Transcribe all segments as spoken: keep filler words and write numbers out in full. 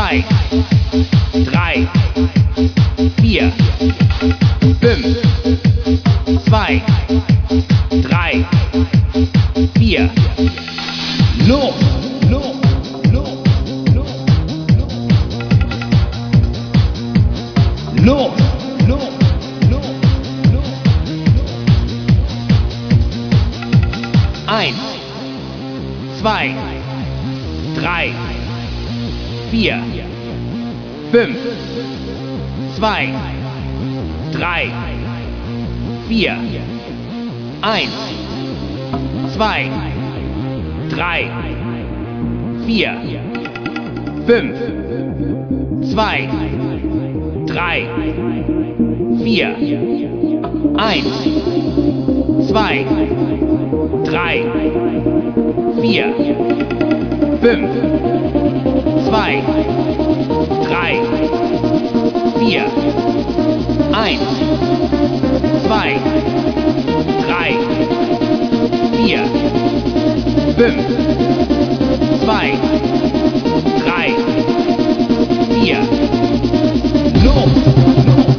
zwei, drei, vier, fünf, zwei, drei, vier, los, los, los, los, los, los, los, los, los. Eins, zwei, drei, vier, fünf, zwei, drei, vier, eins, zwei, drei, vier, fünf, zwei, drei, vier, eins, zwei, drei, vier, fünf, zwei, drei, vier, eins, zwei, drei, vier, fünf, zwei, drei, vier, los, los.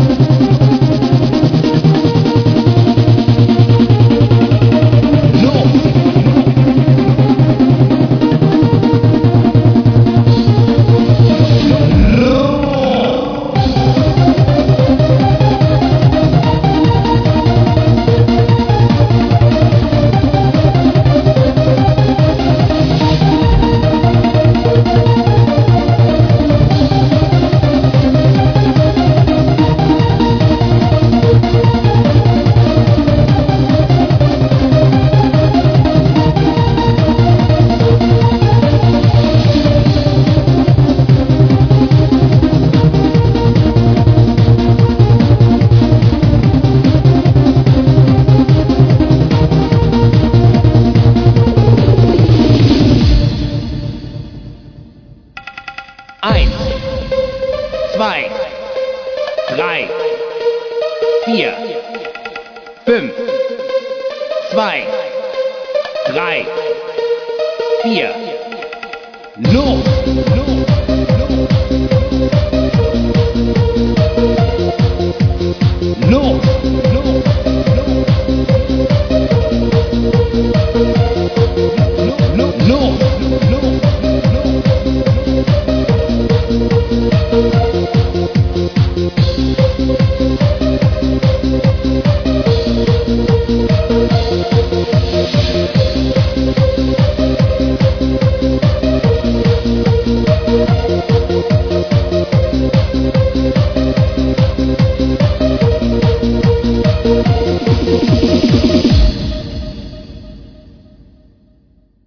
Eins, zwei, drei, vier, fünf, zwei, drei, vier, los!